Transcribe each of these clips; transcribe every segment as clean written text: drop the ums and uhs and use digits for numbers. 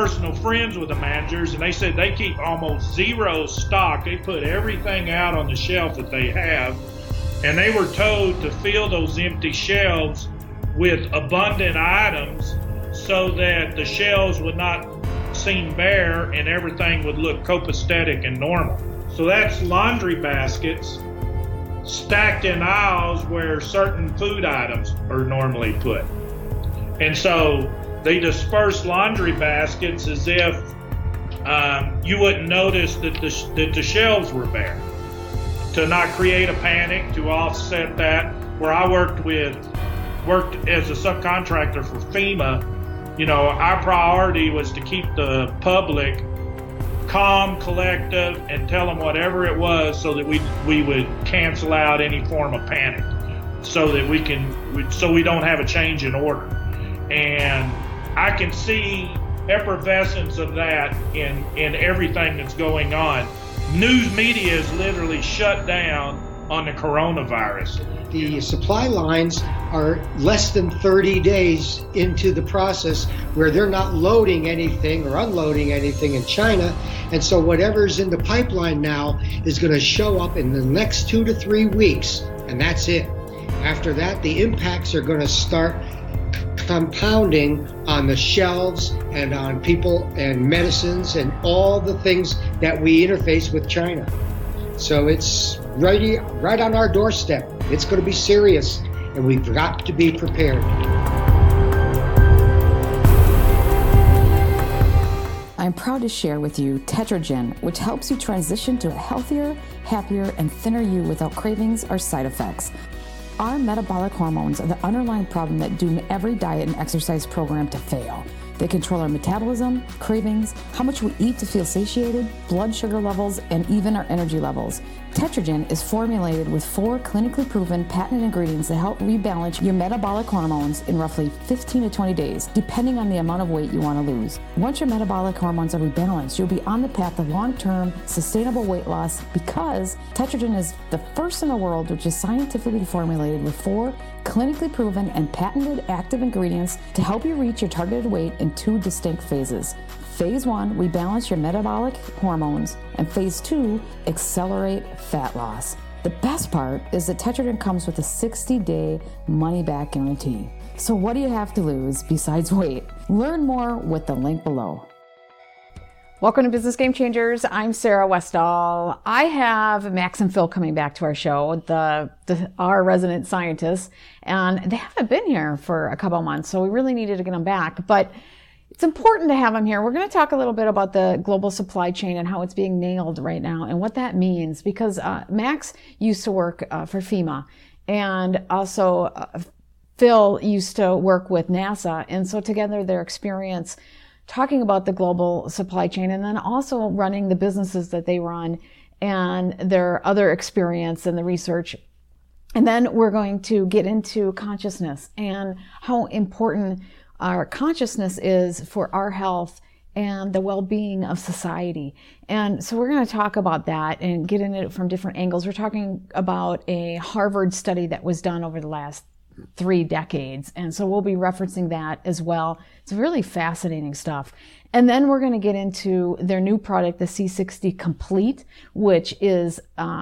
personal friends with the managers, and they said they keep almost zero stock. They put everything out on the shelf that they have, and they were told to fill those empty shelves with abundant items so that the shelves would not seem bare and everything would look copacetic and normal. So that's laundry baskets stacked in aisles where certain food items are normally put. And so they disperse laundry baskets as if you wouldn't notice that the shelves were bare, to not create a panic, to offset that. Where I worked as a subcontractor for FEMA, our priority was to keep the public calm, collective, and tell them whatever it was so that we would cancel out any form of panic, so that we don't have a change in order. And I can see effervescence of that in everything that's going on. News media is literally shut down on the coronavirus. The supply lines are less than 30 days into the process where they're not loading anything or unloading anything in China. And so whatever's in the pipeline now is going to show up in the next 2 to 3 weeks, and that's it. After that, the impacts are going to start compounding on the shelves and on people and medicines and all the things that we interface with China. So it's right on our doorstep. It's going to be serious, and we've got to be prepared. I'm proud to share with you Tetragen, which helps you transition to a healthier, happier, and thinner you without cravings or side effects. Our metabolic hormones are the underlying problem that doom every diet and exercise program to fail. They control our metabolism, cravings, how much we eat to feel satiated, blood sugar levels, and even our energy levels. Tetragen is formulated with 4 clinically proven patented ingredients that help rebalance your metabolic hormones in roughly 15 to 20 days, depending on the amount of weight you want to lose. Once your metabolic hormones are rebalanced, you'll be on the path of long-term, sustainable weight loss, because Tetragen is the first in the world which is scientifically formulated with 4 clinically proven and patented active ingredients to help you reach your targeted weight in 2 distinct phases. Phase 1, rebalance your metabolic hormones, and Phase 2, accelerate fat loss. The best part is that Tetragen comes with a 60-day money-back guarantee. So what do you have to lose besides weight? Learn more with the link below. Welcome to Business Game Changers. I'm Sarah Westall. I have Max and Phil coming back to our show, our resident scientists, and they haven't been here for a couple of months, so we really needed to get them back. But it's important to have them here. We're going to talk a little bit about the global supply chain and how it's being nailed right now and what that means, because Max used to work for FEMA, and also Phil used to work with NASA, and so together their experience talking about the global supply chain and then also running the businesses that they run and their other experience and the research. And then we're going to get into consciousness and how important our consciousness is for our health and the well-being of society. And so we're going to talk about that and get into it from different angles. We're talking about a Harvard study that was done over the last 3 decades. And so we'll be referencing that as well. It's really fascinating stuff. And then we're going to get into their new product, the C60 Complete, which is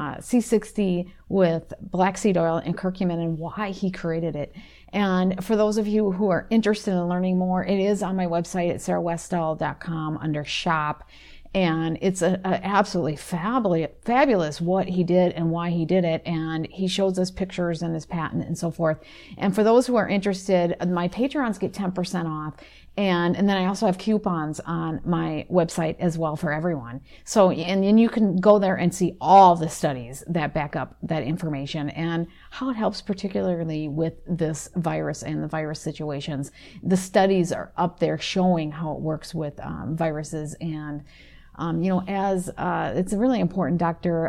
C60 with black seed oil and curcumin, and why he created it. And for those of you who are interested in learning more, it is on my website at sarahwestall.com under shop. And it's absolutely fabulous what he did and why he did it. And he shows us pictures and his patent and so forth. And for those who are interested, my Patreons get 10% off. And then I also have coupons on my website as well for everyone. So, and you can go there and see all the studies that back up that information and how it helps particularly with this virus and the virus situations. The studies are up there showing how it works with viruses, and it's a really important. Dr.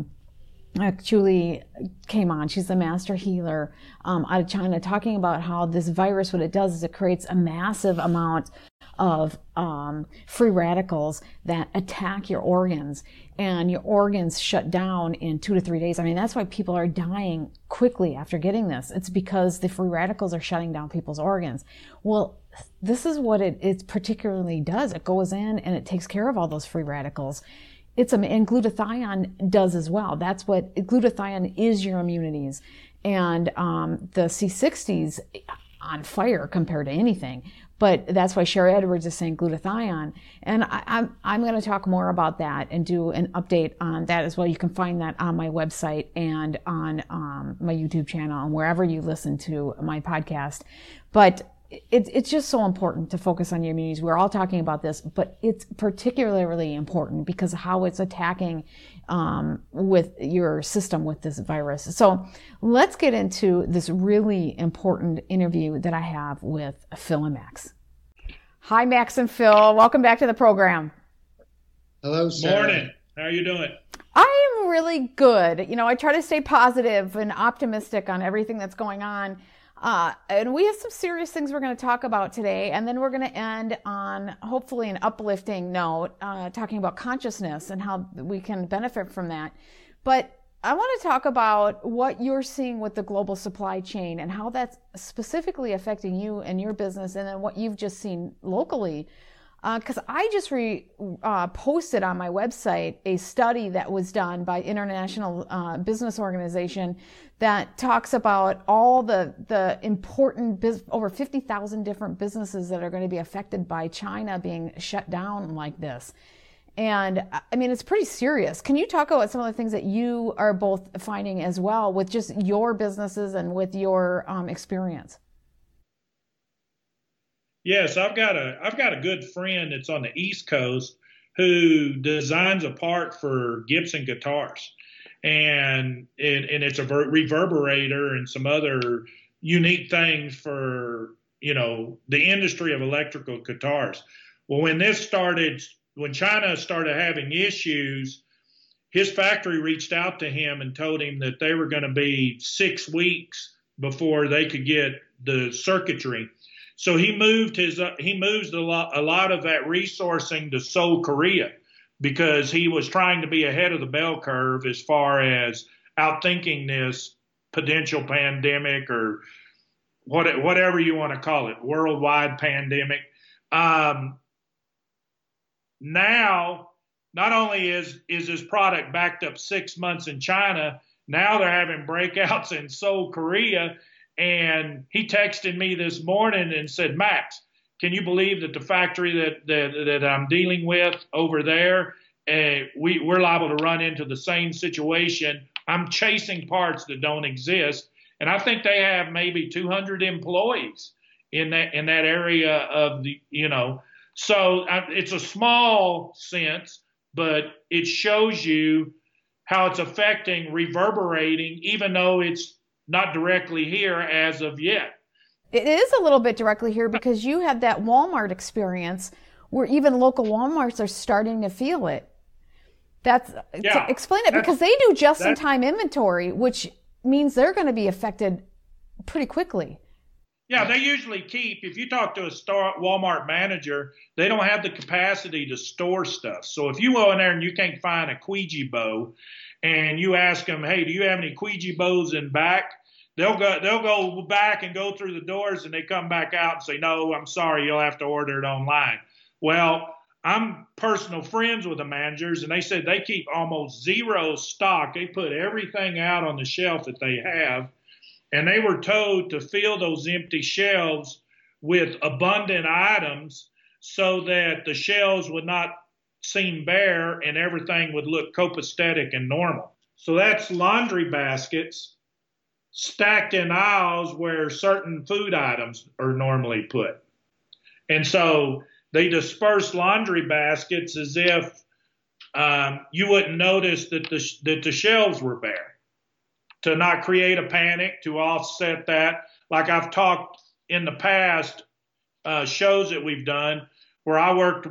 Julie came on. She's the master healer out of China, talking about how this virus, what it does is it creates a massive amount of free radicals that attack your organs, and your organs shut down in 2 to 3 days. I mean, that's why people are dying quickly after getting this. It's because the free radicals are shutting down people's organs. Well, this is what it particularly does. It goes in and it takes care of all those free radicals. And glutathione does as well. That's what glutathione is, your immunities. And the C60's on fire compared to anything. But that's why Sherry Edwards is saying glutathione. And I'm going to talk more about that and do an update on that as well. You can find that on my website and on my YouTube channel and wherever you listen to my podcast. But it's just so important to focus on your immunities. We're all talking about this, but it's particularly important because of how it's attacking with your system with this virus. So let's get into this really important interview that I have with Phil and Max. Hi, Max and Phil. Welcome back to the program. Hello, Sarah. Morning. How are you doing? I am really good. I try to stay positive and optimistic on everything that's going on. And we have some serious things we're going to talk about today, and then we're going to end on hopefully an uplifting note, talking about consciousness and how we can benefit from that. But I want to talk about what you're seeing with the global supply chain and how that's specifically affecting you and your business, and then what you've just seen locally. Because I just posted on my website a study that was done by International Business Organization that talks about all the important over 50,000 different businesses that are going to be affected by China being shut down like this. And I mean, it's pretty serious. Can you talk about some of the things that you are both finding as well with just your businesses and with your experience? Yes, I've got a good friend that's on the East Coast who designs a part for Gibson guitars, and it's a reverberator and some other unique things for the industry of electrical guitars. Well, when China started having issues, his factory reached out to him and told him that they were going to be 6 weeks before they could get the circuitry. So he moves a lot of that resourcing to Seoul, Korea, because he was trying to be ahead of the bell curve as far as outthinking this potential pandemic or whatever you want to call it, worldwide pandemic. Now, not only is his product backed up 6 months in China, now they're having breakouts in Seoul, Korea. And he texted me this morning and said, Max, can you believe that the factory that I'm dealing with over there, we're liable to run into the same situation. I'm chasing parts that don't exist. And I think they have maybe 200 employees in that area of so it's a small sense, but it shows you how it's affecting, reverberating, even though it's not directly here as of yet. It is a little bit directly here because you had that Walmart experience where even local Walmarts are starting to feel it. Explain it, because they do just-in-time inventory, which means they're going to be affected pretty quickly. Yeah, they usually keep, if you talk to a Walmart manager, they don't have the capacity to store stuff. So if you go in there and you can't find a Ouija bow and you ask them, hey, do you have any Ouija bows in back? They'll go back and go through the doors, and they come back out and say, no, I'm sorry, you'll have to order it online. Well, I'm personal friends with the managers, and they said they keep almost zero stock. They put everything out on the shelf that they have, and they were told to fill those empty shelves with abundant items so that the shelves would not seem bare and everything would look copacetic and normal. So that's laundry baskets stacked in aisles where certain food items are normally put. And so they disperse laundry baskets as if you wouldn't notice that the shelves were bare, to not create a panic, to offset that. Like I've talked in the past shows that we've done where I worked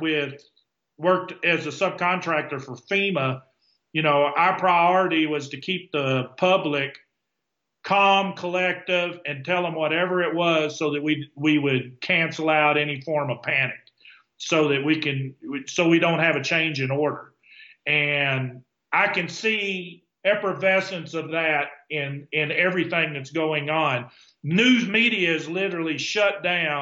as a subcontractor for FEMA. Our priority was to keep the public calm, collective, and tell them whatever it was so that we would cancel out any form of panic so that we don't have a change in order. And I can see effervescence of that in everything that's going on. News media is literally shut down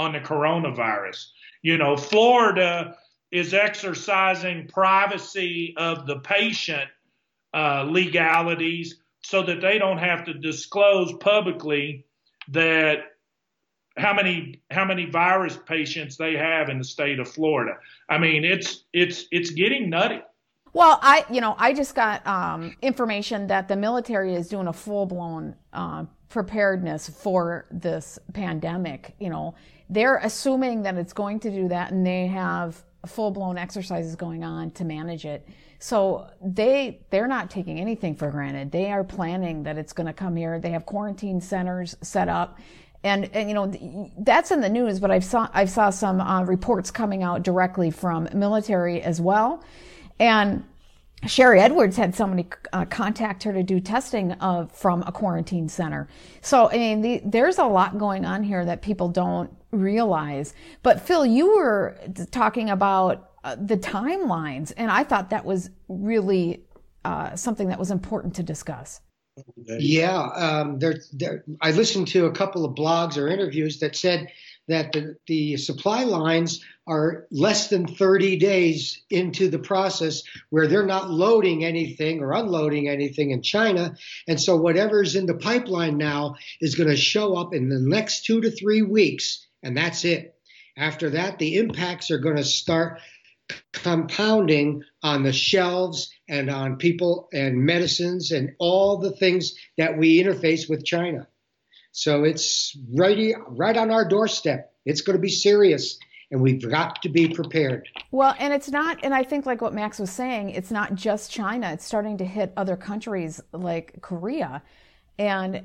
on the coronavirus. Florida is exercising privacy of the patient legalities so that they don't have to disclose publicly that how many virus patients they have in the state of Florida. I mean, it's getting nutty. Well, I just got information that the military is doing a full-blown preparedness for this pandemic. They're assuming that it's going to do that, and they have full-blown exercises going on to manage it. So they're not taking anything for granted. They are planning that it's going to come here. They have quarantine centers set up. And that's in the news, but I saw some reports coming out directly from military as well. And Sherry Edwards had somebody contact her to do testing from a quarantine center. So, there's a lot going on here that people don't realize. But Phil, you were talking about the timelines, and I thought that was really something that was important to discuss. Yeah, I listened to a couple of blogs or interviews that said that the supply lines are less than 30 days into the process where they're not loading anything or unloading anything in China. And so whatever's in the pipeline now is going to show up in the next 2 to 3 weeks, and that's it. After that, the impacts are going to start compounding on the shelves and on people and medicines and all the things that we interface with China. So it's right on our doorstep. It's going to be serious, and we've got to be prepared. Well, and it's not, and I think like what Max was saying, it's not just China. It's starting to hit other countries like Korea. And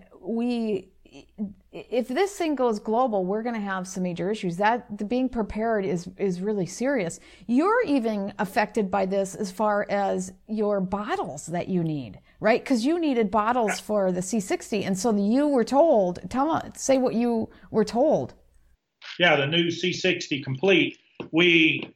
if this thing goes global, we're going to have some major issues. That being prepared is really serious. You're even affected by this as far as your bottles that you need, right? Because you needed bottles for the C60, and so you were told. Say what you were told. Yeah, the new C60 Complete. We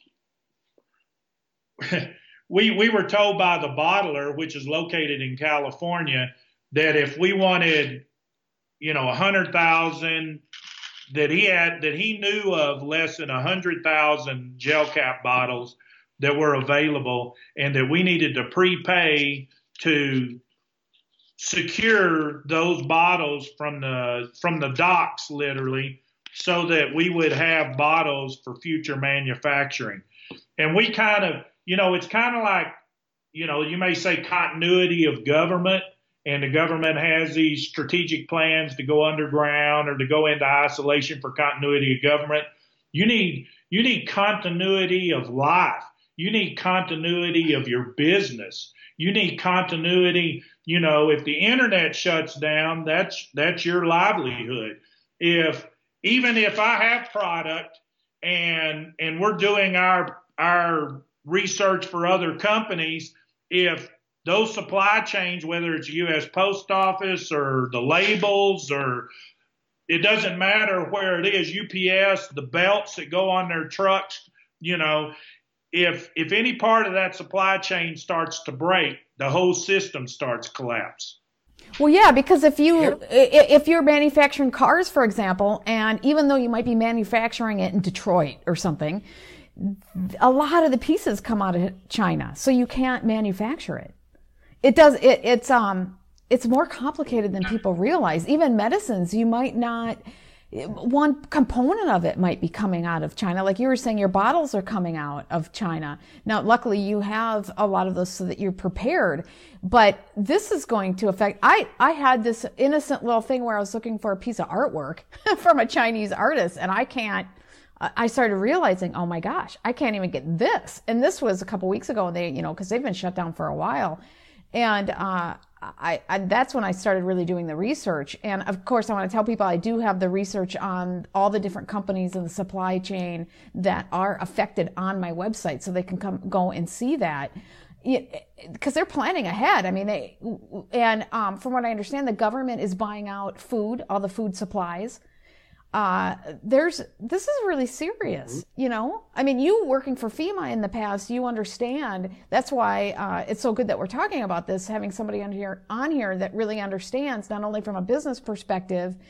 were told by the bottler, which is located in California, that if we wanted 100,000 that he knew of, less than 100,000 gel cap bottles that were available, and that we needed to prepay to secure those bottles from the docks, literally, so that we would have bottles for future manufacturing. And we kind of, it's kind of like, you may say continuity of government. And the government has these strategic plans to go underground or to go into isolation for continuity of government. You need continuity of life. You need continuity of your business. You need continuity. If the internet shuts down, that's your livelihood. Even if I have product and we're doing our research for other companies, if those supply chains, whether it's U.S. Post Office or the labels, or it doesn't matter where it is, UPS, the belts that go on their trucks, if any part of that supply chain starts to break, the whole system starts to collapse. Well, yeah, because if you're manufacturing cars, for example, and even though you might be manufacturing it in Detroit or something, a lot of the pieces come out of China, so you can't manufacture it. It's more complicated than people realize. Even medicines, you might not, one component of it might be coming out of China. Like you were saying, your bottles are coming out of China. Now, luckily you have a lot of those so that you're prepared, but this is going to affect, I had this innocent little thing where I was looking for a piece of artwork from a Chinese artist, and I started realizing, oh my gosh, I can't even get this. And this was a couple weeks ago, and because they've been shut down for a while. And that's when I started really doing the research. And of course, I want to tell people I do have the research on all the different companies in the supply chain that are affected on my website, so they can go and see that, because they're planning ahead. I mean, from what I understand, the government is buying out food, all the food supplies. This is really serious, I mean, you working for FEMA in the past, you understand. That's why it's so good that we're talking about this, having somebody on here that really understands, not only from a business perspective,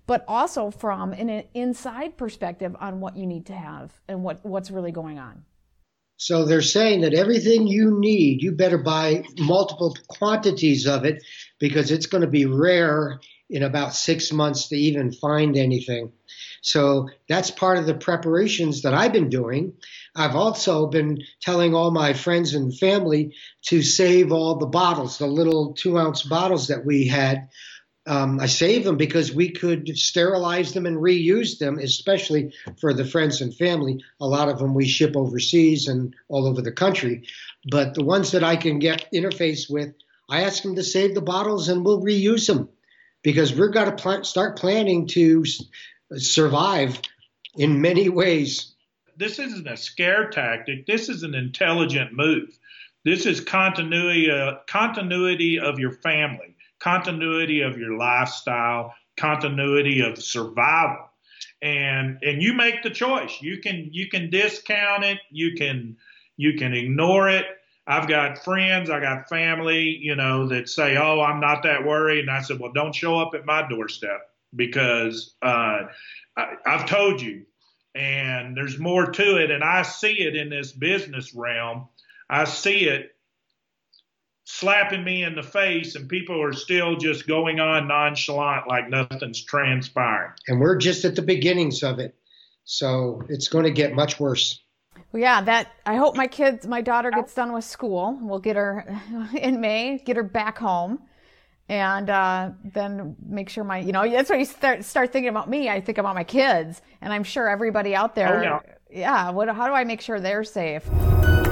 but also from an inside perspective on what you need to have and what's really going on. So they're saying that everything you need, you better buy multiple quantities of it because it's going to be rare in about 6 months to even find anything. So that's part of the preparations that I've been doing. I've also been telling all my friends and family to save all the bottles, the little 2-ounce bottles that we had. I saved them because we could sterilize them and reuse them, especially for the friends and family. A lot of them we ship overseas and all over the country. But the ones that I can get interface with, I ask them to save the bottles and we'll reuse them because we're going to start planning to survive in many ways. This isn't a scare tactic. This is an intelligent move. This is continuity of your family, continuity of your lifestyle, continuity of survival. And you make the choice. You can discount it. You can ignore it. I've got friends, I got family, that say, "Oh, I'm not that worried." And I said, "Well, don't show up at my doorstep because I've told you." And there's more to it. And I see it in this business realm. I see it slapping me in the face, and people are still just going on nonchalant like nothing's transpiring. And we're just at the beginnings of it. So it's going to get much worse. Well, yeah, I hope my daughter gets done with school. We'll get her in May, get her back home. And then make sure that's when you start thinking about me. I think about my kids, and I'm sure everybody out there. Oh, yeah. Yeah. How do I make sure they're safe?